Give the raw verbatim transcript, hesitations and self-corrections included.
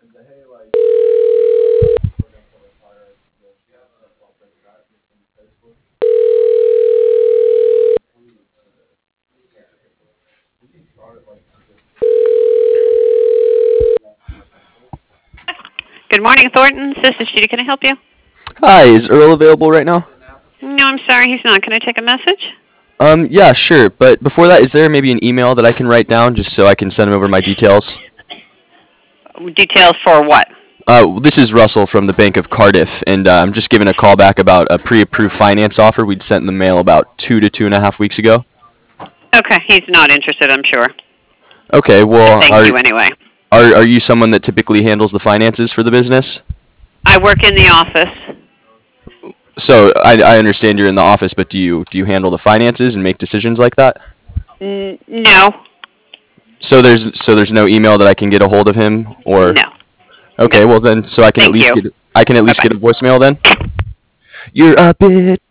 Good morning, Thornton's. This is Judy. Can I help you? Hi, is Earl available right now? No, I'm sorry, he's not. Can I take a message? Um, yeah, sure. But before that, is there maybe an email that I can write down just so I can send him over my details? Details for what? Uh, this is Russell from the Bank of Cardiff, and uh, I'm just giving a call back about a pre-approved finance offer we'd sent in the mail about two to two and a half weeks ago. Okay, he's not interested, I'm sure. Okay, well, Thank are, you anyway. are are you someone that typically handles the finances for the business? I work in the office. So I, I understand you're in the office, but do you do you handle the finances and make decisions like that? N- no. So there's so there's no email that I can get a hold of him, or No. okay, No. well then, so I can at Thank least you. get I can at least Bye-bye. get a voicemail then. You're a bit